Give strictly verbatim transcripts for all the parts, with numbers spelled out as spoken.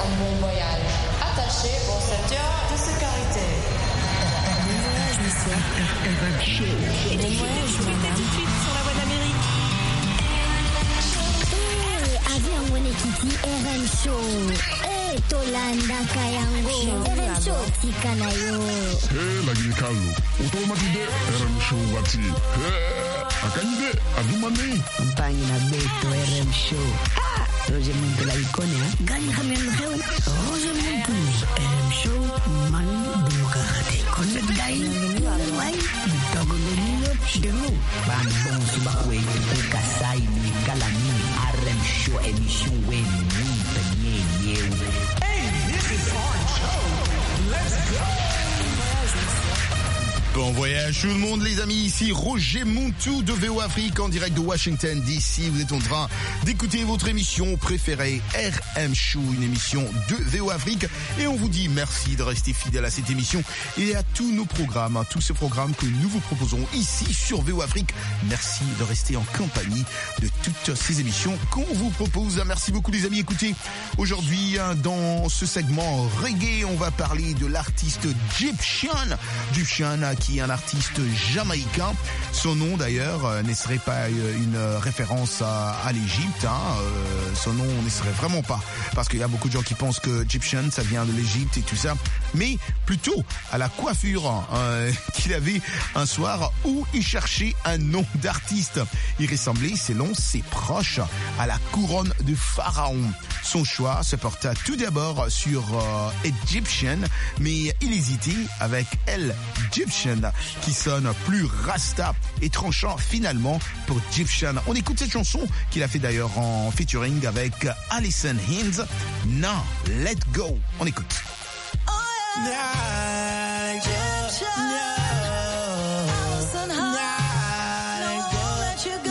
un bon voyage. Attachez vos ceintures de sécurité. Bon voyage, monsieur. Bon voyage, madame. Tout de suite sur la voie d'Amérique. Eh, avion wene kiti R M Show. Eh, Tolanda Kayango. R M Show tikana yo. Eh, lagi Carlo. Automatique R M Show wati. Eh, akanyide adumane. Compagnie na beto R M Show. Ah, Roger Muntu la icône, hein. Gani kami mreu. Roger Muntu R M Show man bugate. Connect dai. Wai, dogo lino chidelo. Ban bon subakwe kasai ni kalani R M Show émission wen ni penye yeu. Hey, this is our show. Let's go. Bon voyage tout le monde les amis, ici Roger Montou de V O Afrique en direct de Washington D C. Vous êtes en train d'écouter votre émission préférée R M Show, une émission de V O Afrique, et on vous dit merci de rester fidèle à cette émission et à tous nos programmes, tous ces programmes que nous vous proposons ici sur V O Afrique. Merci de rester en compagnie de toutes ces émissions qu'on vous propose. Merci beaucoup les amis. Écoutez, aujourd'hui dans ce segment reggae, on va parler de l'artiste Gyptian. Gyptian qui est un artiste jamaïcain. Son nom d'ailleurs euh, ne serait pas euh, une référence à, à l'Égypte. Hein. Euh, son nom ne serait vraiment pas, parce qu'il y a beaucoup de gens qui pensent que Gyptian ça vient de l'Égypte et tout ça, mais plutôt à la coiffure euh, qu'il avait un soir où il cherchait un nom d'artiste. Il ressemblait, selon ses proches, à la couronne de Pharaon. Son choix se porta tout d'abord sur euh, Egyptian, mais il hésitait avec El Gyptian, qui sonne plus rasta et tranchant finalement pour Gyptian. On écoute cette chanson qu'il a fait d'ailleurs en featuring avec Alison Hinds. Now, let go. On écoute. Oh yeah. Egyptian. Alison Hinds. No, let you go.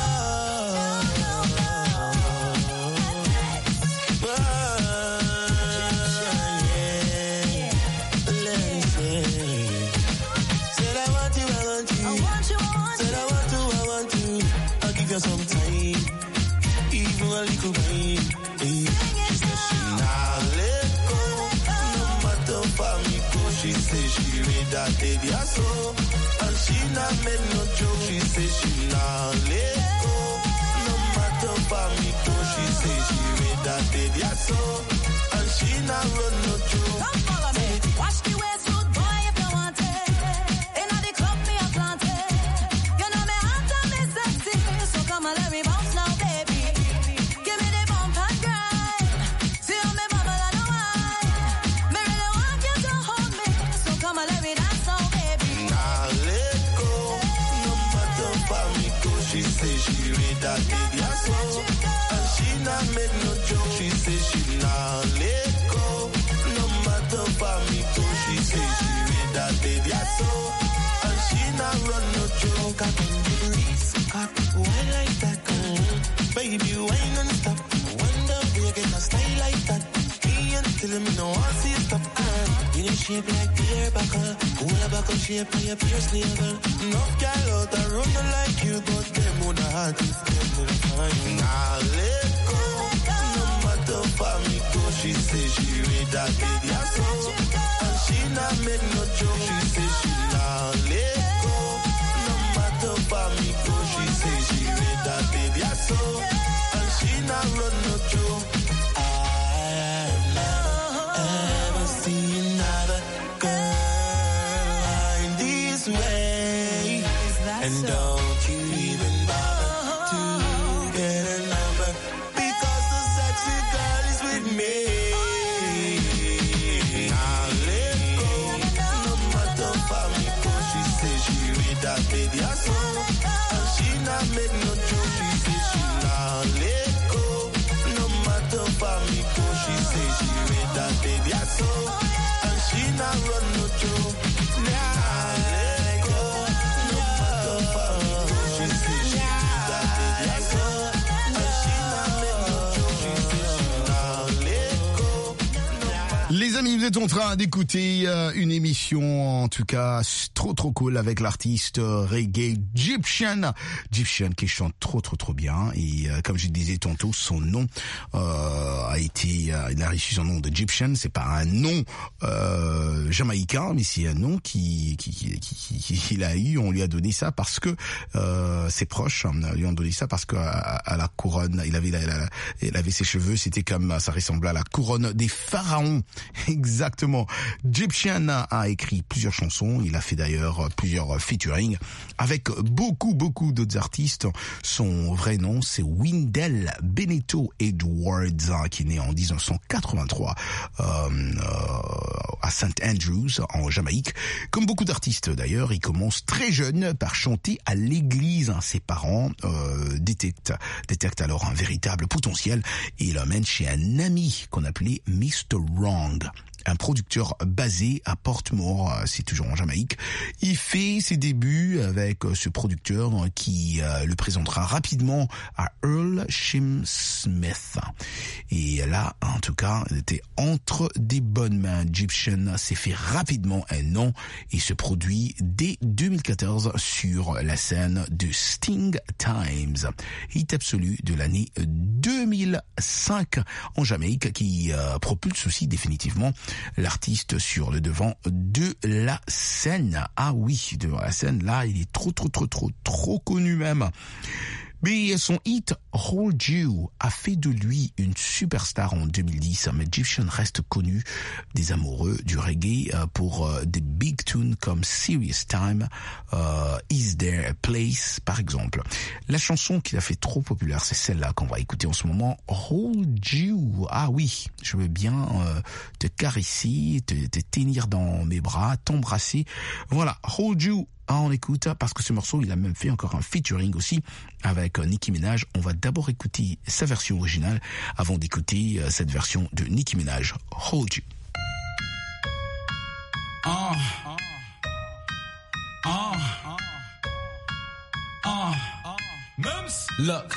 Some time, even a little rain. Hey. She said she nah let go, no matter for me go. She said she read that day so, and she not made no joke. She said she nah let go, no matter for me go. She said she read that day so, and she not run no joke. Come follow me, watch the way suit boy if you want it. Inna the club me a plant it. You know me hot and me sexy, so come and let me bounce now, baby. Give me the bump and grind. See how me bubble and wine. Me really want you to hold me, so come and let me dance now, baby. Nah let go, no matter for me go. She say she read that baby so, and she not make no joke. She say she nah let go, no matter for me go. She say she read that baby so, and she not run no joke. I can do the wrist, cock, why like that? Mm. Baby, why non-stop? Wonder where you get a style like that. Me and tell me no one see stop. Mm. You know shape like beer buckle, cool a buckle shape on your pierce navel. Enough girl out a run like you, but them on the heart is them on the fine. Nah let go, no matter for me go. She say she read that baby so, and she not make no joke. She say she nah let go, no matter for me go. She say she read that baby so, and she not run no joke. I've never ever seen another girl in this way, and don't you even bother to get a number, because the sexy girl is with me. Now let go, no matter for me go. She say she read that baby so, and she not make no joke. She say she not let go, no matter for me go. She say she read that baby so, and she not run no joke. Nah let go, no matter for me go. She say she read that baby so, and she not make no joke. She say she not let go. Les amis, vous êtes en train d'écouter euh, une émission, en tout cas, trop trop cool avec l'artiste euh, reggae Gyptian. Gyptian qui chante trop trop trop bien. Et euh, comme je disais tantôt, son nom euh, a été, euh, il a reçu son nom de Gyptian. C'est pas un nom euh, jamaïcain, mais c'est un nom qui qui, qui, qui, qui qu'il a eu. On lui a donné ça parce que euh, ses proches lui ont donné ça parce que à, à la couronne, il avait, la, la, il avait ses cheveux, c'était comme ça ressemblait à la couronne des pharaons. Exactement. Gyptian a écrit plusieurs chansons. Il a fait d'ailleurs plusieurs featuring avec beaucoup, beaucoup d'autres artistes. Son vrai nom, c'est Wendell Benito Edwards, qui est né en dix-neuf cent quatre-vingt-trois euh, euh, à Saint Andrews, en Jamaïque. Comme beaucoup d'artistes d'ailleurs, il commence très jeune par chanter à l'église. Ses parents euh, détectent, détectent alors un véritable potentiel et l'emmènent chez un ami qu'on appelait mister Wrong, un producteur basé à Portmore, c'est toujours en Jamaïque. Il fait ses débuts avec ce producteur qui euh, le présentera rapidement à Earl Shim Smith. Et là, en tout cas, il était entre des bonnes mains. Gyptian s'est fait rapidement un nom et se produit dès deux mille quatorze sur la scène de Sting Times, hit absolu de l'année deux mille cinq en Jamaïque, qui euh, propulse aussi définitivement l'artiste sur le devant de la scène. Ah oui, devant la scène, là, il est trop, trop, trop, trop, trop connu même. Mais son hit Hold You a fait de lui une superstar en deux mille dix, mais Gyptian reste connu des amoureux du reggae pour des big tunes comme Serious Time, uh, Is There a Place, par exemple. La chanson qui l'a fait trop populaire, c'est celle-là qu'on va écouter en ce moment, Hold You. Ah oui, je veux bien euh, te caresser, te, te tenir dans mes bras, t'embrasser. Voilà, Hold You. Ah, on écoute, parce que ce morceau, il a même fait encore un featuring aussi avec Nicki Minaj. On va d'abord écouter sa version originale avant d'écouter cette version de Nicki Minaj. Hold You. Uh, uh, uh, uh, Look.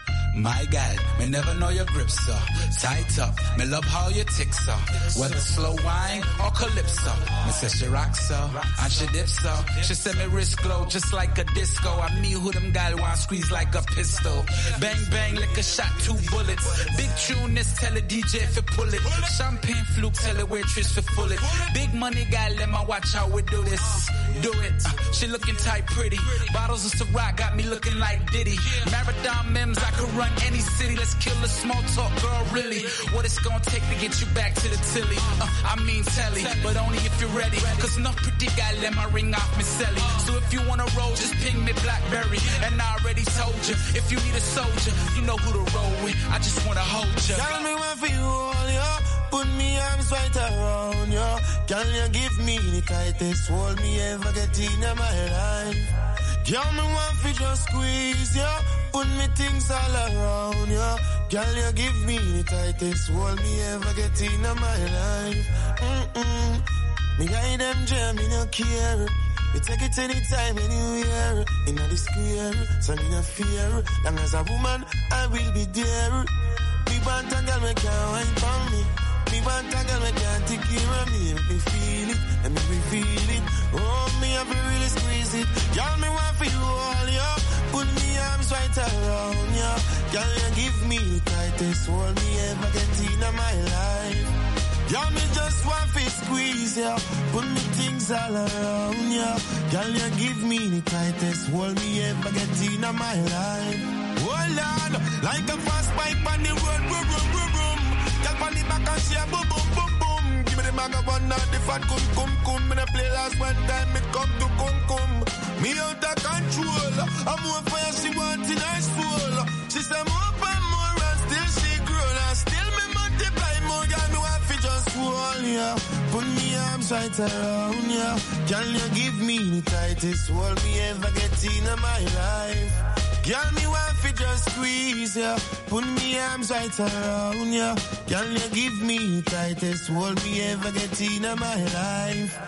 My God, me never know your grip, sir. Tight up, me love how your ticks are. Whether slow wine or calypso. Me say she rocks, sir, and she dips, sir. She say me wrist glow just like a disco. I me who them gal want squeeze like a pistol. Bang, bang, like a shot, two bullets. Big tune, this tell a D J if you pull it. Champagne fluke, tell a waitress to full it. Big money guy, let me watch how we do this. Do it. Uh, she looking tight, pretty. Bottles of Ciroc got me looking like Diddy. Marathon Mims, I could run any city. Let's kill the small talk, girl, really. What it's gonna take to get you back to the tilly. Uh, I mean telly, but only if you're ready. Cause enough pretty guy let my ring off me celly. So if you wanna roll, just ping me Blackberry. And I already told you, if you need a soldier, you know who to roll with. I just wanna hold you. Tell me what for you all, yeah. Put me arms right around you. Can you give me the tightest hold me ever get in my life? Girl, me want fi just squeeze you. Put me things all around you. Girl, you give me the tightest hold me ever get in my life. Mm-mm. Me guide them jam, me no care. Me take it anytime, anywhere. In the square, so me no fear. Long as a woman, I will be there. Me want a girl, me can't wine for me. Me want a girl, me can't take care of me. Make me feel it, and make me feel it. Oh, me have to really squeeze it. Girl, me want for you all, yo. Put me arms right around you. Girl, you give me the tightest hold me ever get in my life. Girl, me just want to squeeze you. Put me things all around you. Girl, you give me the tightest hold me ever get in my life. Oh Lord, like a fast bike on the road, boom, boom, boom, boom. Girl, on the back and she a boom, boom, boom, boom. Give me the maga one, not the fat cum, cum, cum. Me the play last one time, it come to cum, cum. Me out of control. I'm more fire, she want in her soul. She say more and more and still she grow. And still me multiply more, girl, me want fi just hold ya. Put me arms right around ya. Can you give me the tightest hold me ever get in my life? Girl, me want fi just squeeze ya. Put me arms right around ya. Can you give me the tightest hold me ever get in my life?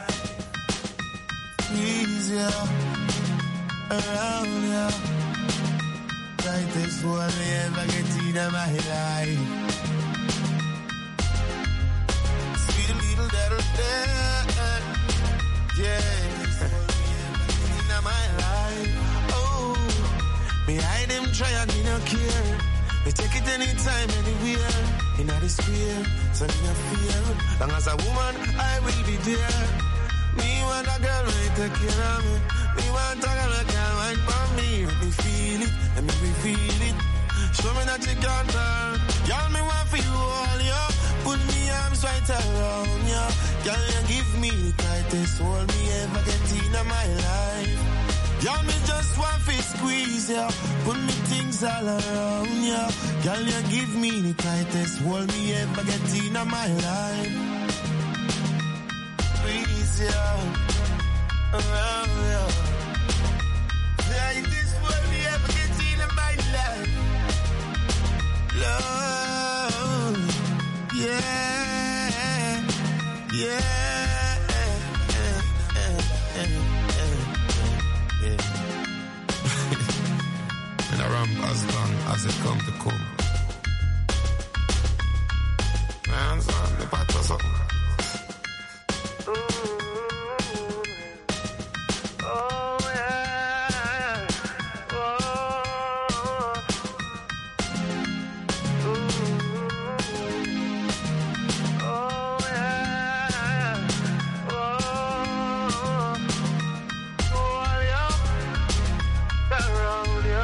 Squeeze ya. Around ya. Tightest hold me ever get in my life. Sweet little Me hide them try and me no care. Me take it anytime, anywhere. In the square, so me no fear. Long as a woman, I will be there. Me want a girl who take care of me. Me want a girl who can wine for me. Let me feel it, let me feel it. Show me that you can turn. Girl, me want for you all, yo. Put me arms right around you. Girl, you give me the tightest hold me ever get in my life. Girl, me just want to squeeze ya. Put me things all around ya. Girl, you give me the tightest hold me ever get in my life. Squeeze ya around ya. Tightest hold me ever get in my life. Love, yeah, yeah. As long as it come to come. Hands on the pot or something. Oh yeah. Oh. Oh yeah. Oh. Oh yeah. Around you.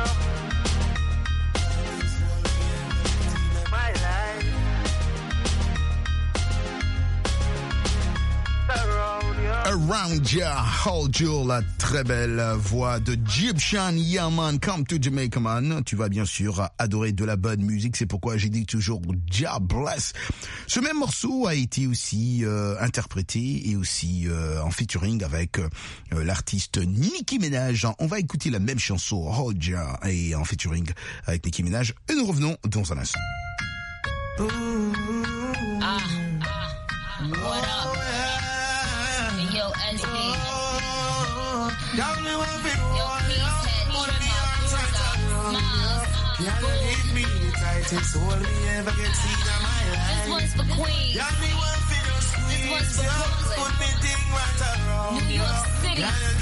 Around Ya, Hold You, la très belle voix de Egyptian Yaman, Come to Jamaica Man. Tu vas bien sûr adorer de la bonne musique, c'est pourquoi j'ai dit toujours Jah Bless. Ce même morceau a été aussi euh, interprété et aussi euh, en featuring avec euh, l'artiste Nicki Minaj. On va écouter la même chanson, Hold Ya, et en featuring avec Nicki Minaj, et nous revenons dans un instant. Ah, ah, what up? Yo, S D. Yo, Peacehead, Trimmer, This one's for Queens. This one's for Brooklyn. New York City.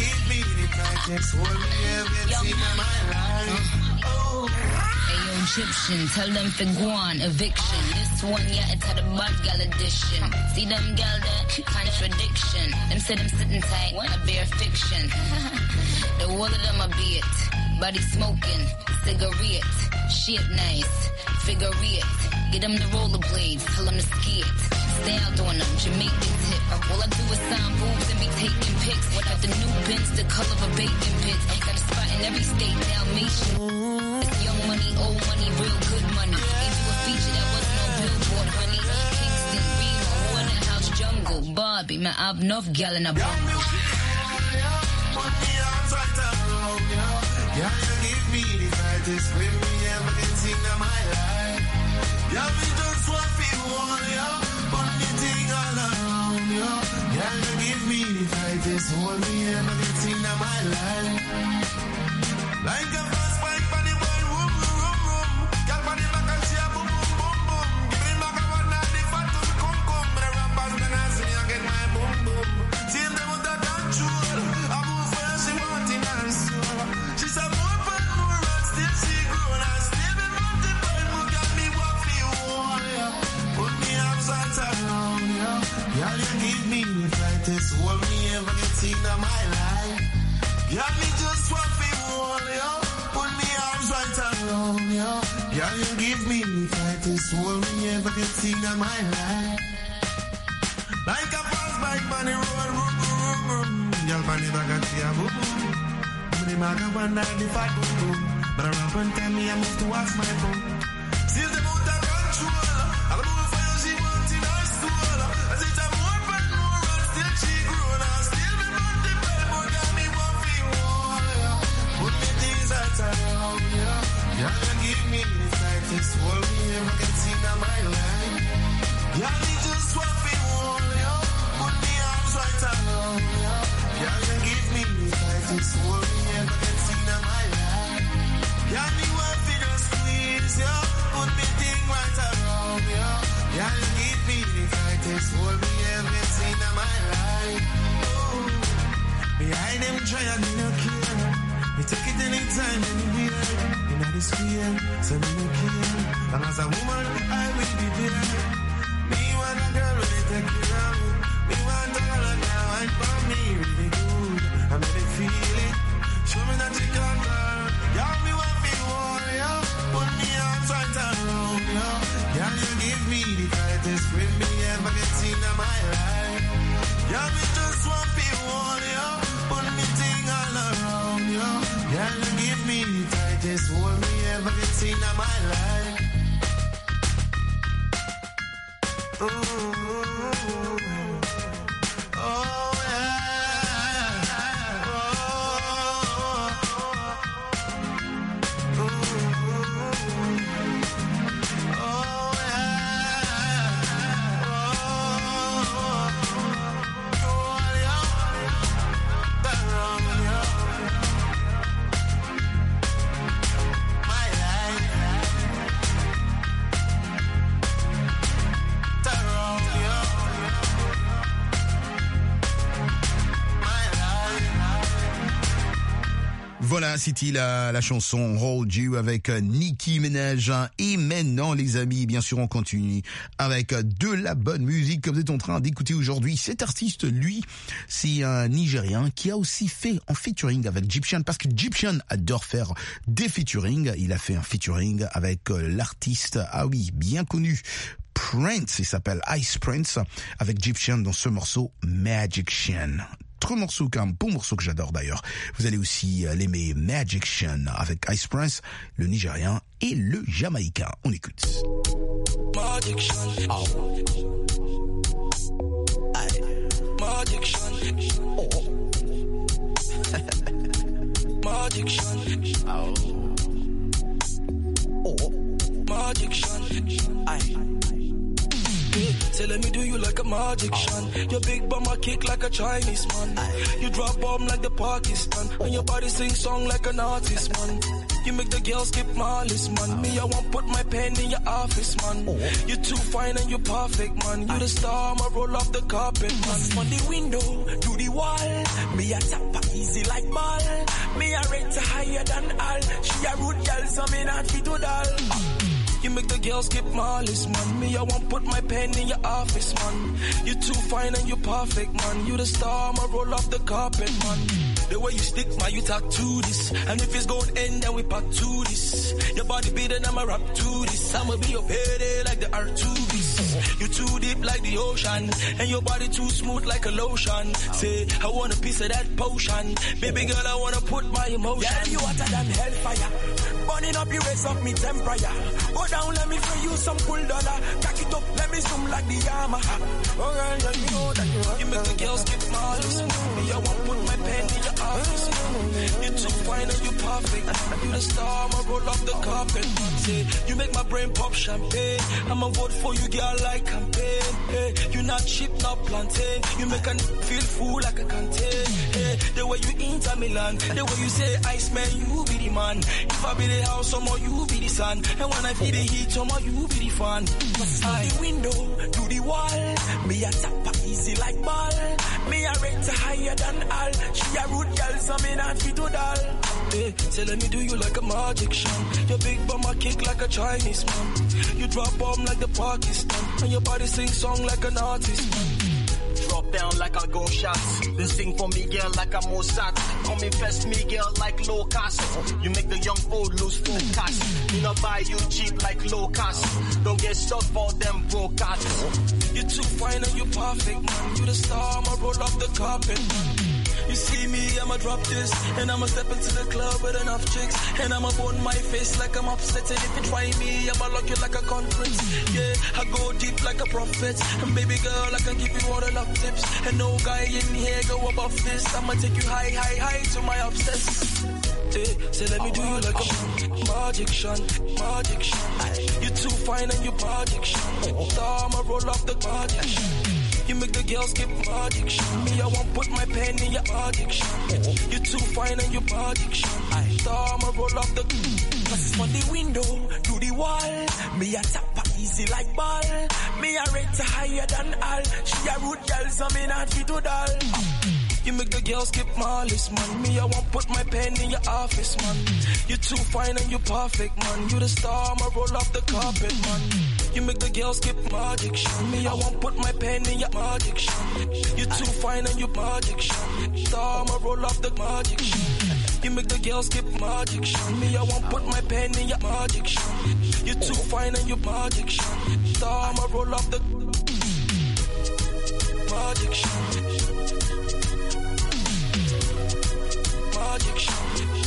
Ayo, Egyptian, tell them for Guan, eviction. This one, yeah, it's had a bad gal edition. See them gal there? Contradiction. Them say them sitting tight, a bare fiction. The wall of them a bit. Body smoking, cigarette. Shit nice, figure it. Get them the rollerblades, tell them to ski it. Stay out on them, Jamaican tip. All I do is sign boobs and be taking pics. Without the new bins, the color of a bacon pit. Got a spot in every state, Dalmatian. It's young money, old money, real good money. Gave you a feature that wasn't on Billboard, honey. Kingston, Reno, Waterhouse, Jungle, Barbie. Man, I've enough gal in a bundle. Yeah, you give me the tightest when me ever get in my life. Yeah, me just want to hold you, put me thing all around you. Yeah, you give me the tightest hold me ever get in my life. Like a first bike for the boy, room, room, room, room. Girl, for the back and she a boom, boom, boom, boom. Give me back a one and the fat to the come, come. Me the ramp and the dance me and get my boom, boom. See them out of control. I move where she want in her soul. She said more fun, more run, still she grown and still be multiplied. More got me walk for you, oh, yeah. Put me arms right around you. Girl, you give me the tightest hold me ever get in my life. Girl, me just want for you, oh, yeah. Put me arms right around you. Girl, you give me the tightest hold me ever get in my life. Like a fast bike on the road, room, room, room. Girl, on the back and she a boom, boom. The maga one night the fat boom boom. But around one time me I move to watch my phone. Still them out of control. I'll move for you, she wants in her soul. As it's a more fun, more run, still she grown and still be multiplied. More than me one for you, oh, yeah. Put me things right around you. Yeah, you give me the tightest hold me ever get in my life. Yeah, me just want for you, oh, yeah. Put me arms right around you. Yeah, you give me the tightest hold me ever get in my life. Yeah, me want to just squeeze you, put me thing right around you. Yeah, you give me the tightest hold me ever get in my life. Oh, behind them try and me no care. Me take it anytime, anywhere. square, so me no care. Long as a woman, I will be there. Me want a girl when they take care of me. Me want a girl and now wine for me really good. I make me feel it. Show me that you can learn. Yeah, me want me warrior. Put me arms right around you. Can you give me the tightest grip me ever get seen in my life? Yeah, me just want me warrior. Put me thing all around you. Can you give me the tightest hold me ever get seen in my life? Ooh. Oh yeah. Oh. Ooh. Oh yeah. Oh. Oh yeah. Around you. My life. Around you. My life. Voilà, c'était la, la chanson Hold You avec euh, Nicki Minaj. Et maintenant, les amis, bien sûr, on continue avec euh, de la bonne musique que vous êtes en train d'écouter aujourd'hui. Cet artiste, lui, c'est un Nigérien qui a aussi fait un featuring avec Gyptian, parce que Gyptian adore faire des featuring. Il a fait un featuring avec euh, l'artiste, ah oui, bien connu, Prince. Il s'appelle Ice Prince, avec Gyptian dans ce morceau Magician. Trois morceaux, qu'un beau morceau que j'adore d'ailleurs. Vous allez aussi euh, l'aimer, Magician, avec Ice Prince, le Nigérien et le Jamaïcain. On écoute. Magician. Oh. Aye. Magician. Oh. Magician. Oh. Oh. Magician. Aye. Say let me do you like a magician. Your big bum I kick like a Chinese man. You drop bomb like the Pakistan, and your body sing song like an artist man. You make the girls skip malice man. Me I won't put my pen in your office man. You too fine and you perfect man. You the star, I'ma roll off the carpet man. From the window to the wall, me a tap easy like ball. Me a rate higher than all. She a rude girl, so me not fit to doll. You make the girls skip malice, man. Me, I won't put my pen in your office, man. You too fine and you perfect, man. You the star, I'ma roll off the carpet, man. The way you stick, man, you talk to this. And if it's going end, then we back to this. Your body beating, I'ma rap to this. I'ma be your payday like the R two Bs. You too deep like the ocean. And your body too smooth like a lotion. Say, I want a piece of that potion. Baby girl, I wanna put my emotion. Yeah, you hotter than hellfire. Burning up, you raise up me temperature. Go down, let me feel you some cool dollar. Back it up, let me zoom like the Yamaha. Oh girl, let me know that you are. You make the girls skip malice. Me, I won't put my pen in your office. You too fine and you perfect. You the star, I'ma roll off the carpet. Say, you make my brain pop champagne. I'ma vote for you, girl, like campaign. Hey, you not cheap, not plantain. You make a feel full like a canteen. Hey, the way you enter Milan, the way you say, Iceman, you be the man. If I be the house, somehow you be the sun. And when I feel the heat, somehow you be the fan. From the window to the wall, me a tap easy like ball. Me a rate higher than all. She a rude girl, so me not fit to doll. Hey, say let me do you like a magician. Your big bum a kick like a Chinese man. You drop bomb like the Pakistan, and your body sing song like an artist man. Drop down like a gunshots. Then sing for me, girl, like a Mossad. Come invest me, girl, like low cost. You make the young old lose focus. You know buy you cheap like low cost. Don't get stuck for them broke artists. You too fine and you perfect, man. You the star, I'ma roll off the carpet, man. You see me, I'ma drop this, and I'ma step into the club with enough chicks, and I'ma bone my face like I'm upset, and if you try me, I'ma lock you like a conference. Yeah, I go deep like a prophet, and baby girl, I can give you all the love tips, and no guy in here go above this. I'ma take you high, high, high to my obsess. Hey, say let me do you like a magician, magician. You too fine and you magician. Star, I'ma roll off the magician. You make the girls skip addiction. Me, I won't put my pen in your addiction. You too fine and you addiction. Star, I'ma roll off the glasses from the window to the wall. Me a tap easy like ball. Me a rate higher than all. She a rude girl, so me not fit to doll. You make the girls skip my list, man. Me, I won't put my pen in your office, man. You're too fine and you're perfect, man. You the star, I'ma roll off the carpet, man. You make the girls skip my addiction. Me, I won't put my pen in your addiction. You're too fine and you're my addiction. Star, I'ma roll off the addiction. You make the girls skip my addiction. Me, I won't put my pen in your addiction. You're too fine and you're my addiction. Star, I'ma roll off the addiction. My addiction.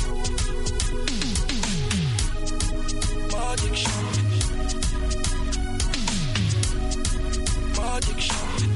My addiction. My addiction.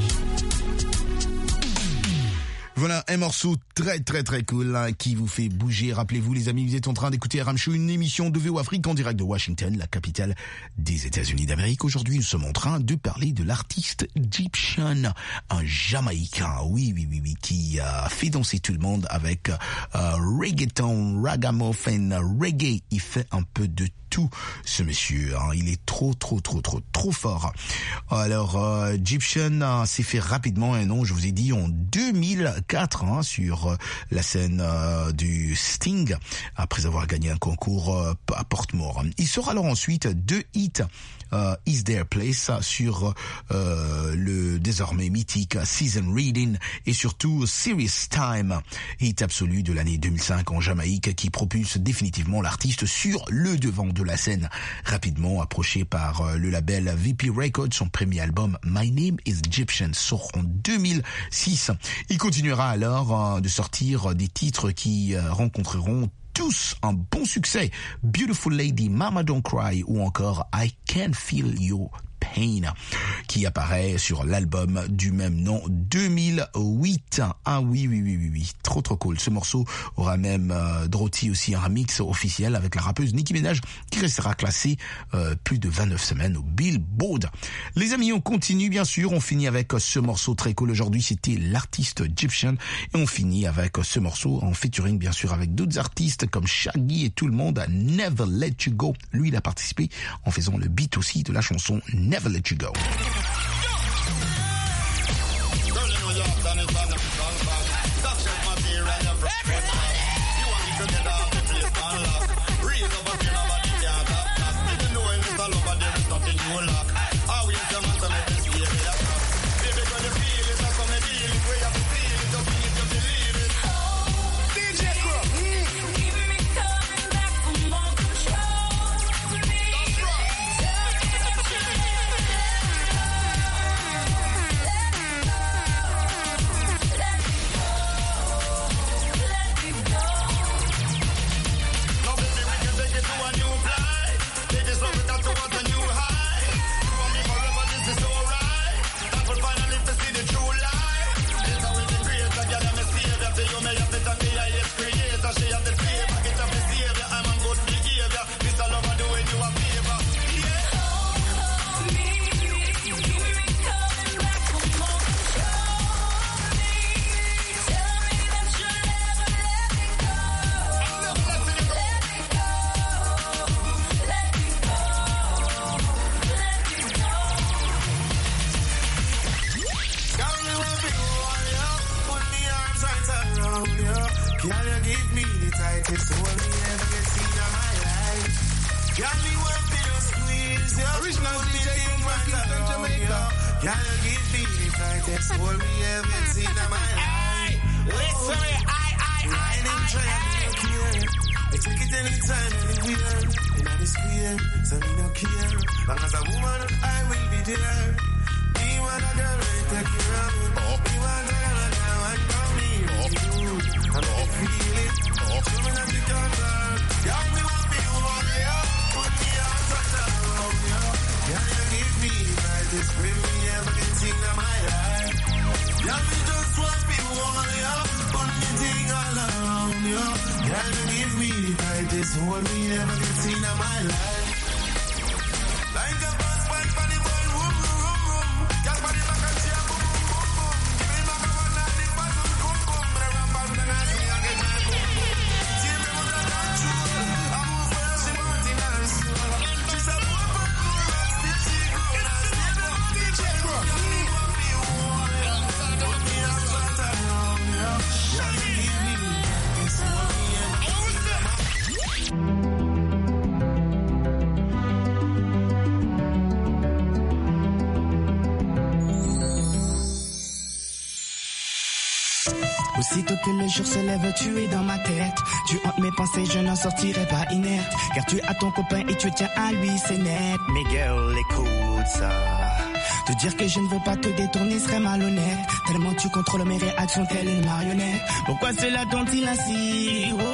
Voilà un morceau très très très cool hein, qui vous fait bouger. Rappelez-vous les amis, vous êtes en train d'écouter R M Show, une émission de V O Afrique en direct de Washington, la capitale des États-Unis d'Amérique. Aujourd'hui, nous sommes en train de parler de l'artiste Gyptian, un Jamaïcain, oui oui oui oui, qui a fait danser tout le monde avec euh, reggaeton, ragamuffin, reggae. Il fait un peu de tout ce monsieur, hein. Il est trop trop trop trop trop fort. Alors euh, Gyptian euh, s'est fait rapidement un nom, je vous ai dit en deux mille quatre hein, sur euh, la scène euh, du Sting après avoir gagné un concours euh, à Portmore. Il sort alors ensuite deux hits. Uh, Is There a Place sur euh, le désormais mythique Season Reading et surtout Serious Time, hit absolu de l'année deux mille cinq en Jamaïque qui propulse définitivement l'artiste sur le devant de la scène. Rapidement approché par euh, le label V P Records, son premier album My Name is Gyptian sort en deux mille six. Il continuera alors euh, de sortir des titres qui euh, rencontreront tous un bon succès. Beautiful Lady, Mama Don't Cry ou encore I Can Feel Your Pain qui apparaît sur l'album du même nom deux mille huit. Ah oui oui oui oui oui, trop trop cool. Ce morceau aura même euh, drotti aussi un remix officiel avec la rappeuse Nicki Minaj qui restera classée euh, plus de vingt-neuf semaines au Billboard. Les amis, on continue bien sûr, on finit avec ce morceau très cool. Aujourd'hui c'était l'artiste Gyptian et on finit avec ce morceau en featuring bien sûr avec d'autres artistes comme Shaggy et tout le monde. Never Let You Go. Lui il a participé en faisant le beat aussi de la chanson Never Let You Go. Aussitôt que le jour se lève, tu es dans ma tête. Tu hantes mes pensées, je n'en sortirai pas inerte. Car tu as ton copain et tu tiens à lui, c'est net. Mais girl, écoute ça. Te dire que je ne veux pas te détourner serait malhonnête. Tellement tu contrôles mes réactions, telle une marionnette. Pourquoi cela dont-il ainsi? Oh,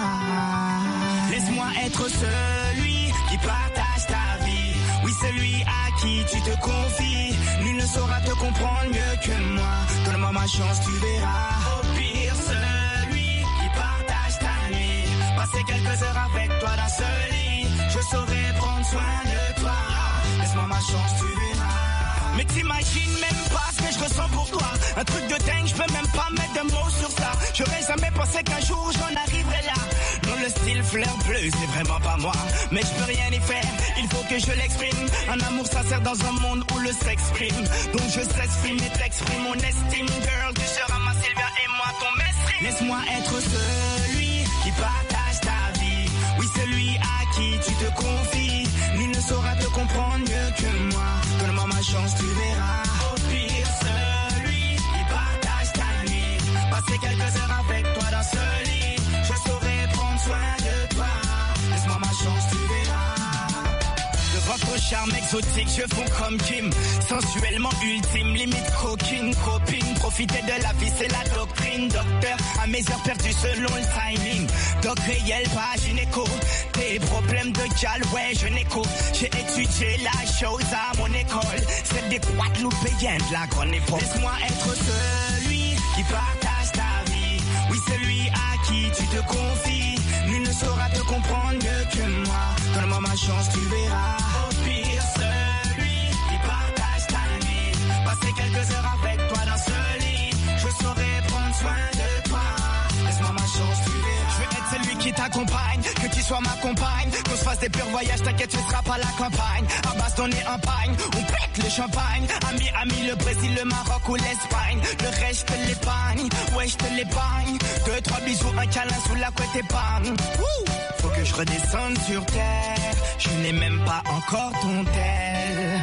ah. Laisse-moi être celui qui partage ta vie. Oui, celui à qui tu te confies. Nul ne saura te comprendre mieux que moi. Donne-moi ma chance, tu verras. Au pire, celui qui partage ta nuit. Passer quelques heures avec toi dans ce lit. Je saurai prendre soin de toi. Laisse-moi ma chance, tu verras. Mais t'imagines même pas ce que je ressens pour toi. Un truc de dingue, je peux même pas mettre de mots sur ça. J'aurais jamais pensé qu'un jour j'en arriverais là. Non, le style fleur bleue, c'est vraiment pas moi. Mais je peux rien y faire, il faut que je l'exprime. Un amour sincère dans un monde où le sexe prime. Donc je s'exprime et t'exprime mon estime. Girl, tu seras ma Sylvia et moi ton messie. Laisse-moi être celui qui partage ta vie. Oui, celui à qui tu te confies. Nul ne saura te comprendre mieux que moi. Donne-moi ma chance, tu verras. Au pire, celui qui partage ta nuit. Passer quelques heures avec toi dans ce lit. Je saurai prendre soin de toi. Laisse-moi ma chance, tu verras. De votre charme exotique, je fonds comme Kim. Sensuellement ultime, limite coquine, copine. Profiter de la vie, c'est la doctrine. Docteur, à mes heures perdues selon le timing. Doc réel, pas gynéco. Tes problèmes de gal, ouais, je n'écoute. J'ai étudié la chose à mon école. Celle des Guadeloupéens de la grande époque. Laisse-moi être celui qui partage ta vie. Oui, celui à qui tu te confies. Nul ne saura te comprendre mieux que moi. Donne-moi ma chance, tu verras. Au pire, celui qui partage ta nuit. Passer quelques heures avec toi dans ce lit. Je saurai prendre soin de toi. Laisse-moi ma chance, tu verras. Je veux être celui qui t'accompagne, que tu sois ma compagne. Qu'on se fasse des purs voyages, t'inquiète, tu seras pas la campagne. À base donner un pagne, on pète le champagne. Ami, ami, le Brésil, le Maroc ou l'Espagne. Le reste, je te l'épargne, ouais, je te l'épargne. Deux, trois bisous, un câlin sous la couette épargne. Faut que je redescende sur terre. Je n'ai même pas encore ton tel.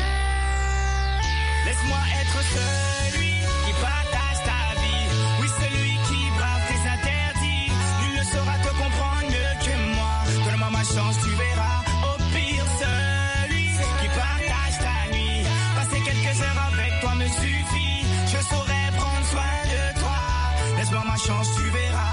Laisse-moi être celui qui partage ta vie. Oui, celui qui brave tes interdits. Nul ne saura te comprendre mieux que moi. Donne-moi ma chance, tu verras. Au pire, celui qui partage ta nuit. Passer quelques heures avec toi me suffit. Je saurai prendre soin de toi. Laisse-moi ma chance, tu verras.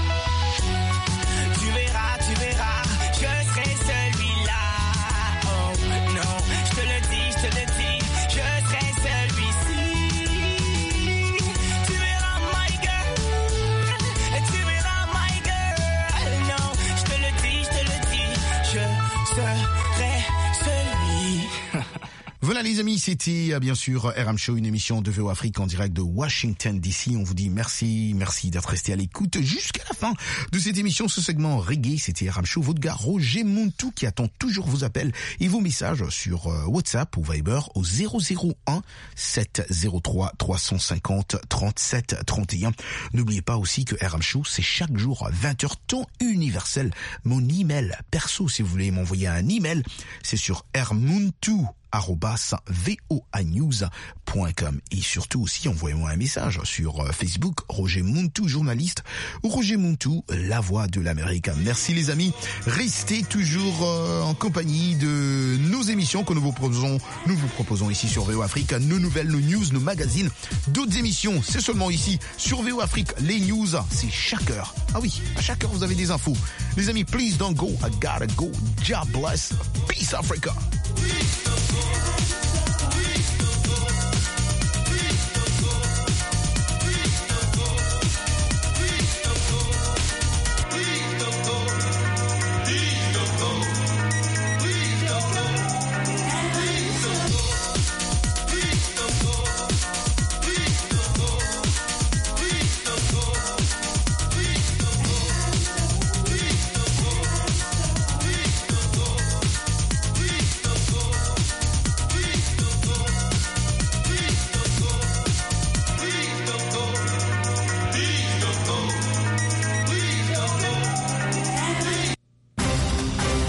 Tu verras, tu verras. Je serai celui-là. Oh non, je te le dis, je te le dis. Je serai celui-ci. Tu verras, my girl. Et tu verras, my girl. Non, je te le dis, je te le dis. Je serai celui. Voilà les amis, c'était bien sûr R M Show, une émission de V O Afrique en direct de Washington D C. On vous dit merci, merci d'être resté à l'écoute jusqu'à la fin de cette émission. Ce segment reggae, c'était R M Show, votre gars Roger Muntu qui attend toujours vos appels et vos messages sur WhatsApp ou Viber au zéro zéro un sept zéro trois trois cent cinquante trente-sept trente et un. N'oubliez pas aussi que R M Show, c'est chaque jour à vingt heures temps universel. Mon email perso, si vous voulez m'envoyer un email, c'est sur rmuntu arobase voanews point com et surtout aussi envoyez-moi un message sur Facebook Roger Muntu journaliste ou Roger Muntu la voix de l'Amérique. Merci les amis, restez toujours euh, en compagnie de nos émissions que nous vous proposons, nous vous proposons ici sur V O Afrique, nos nouvelles, nos news, nos magazines, d'autres émissions, c'est seulement ici sur V O Afrique. Les news, c'est chaque heure. Ah oui, à chaque heure vous avez des infos. Les amis, please don't go, I gotta go. God bless. Peace Africa. We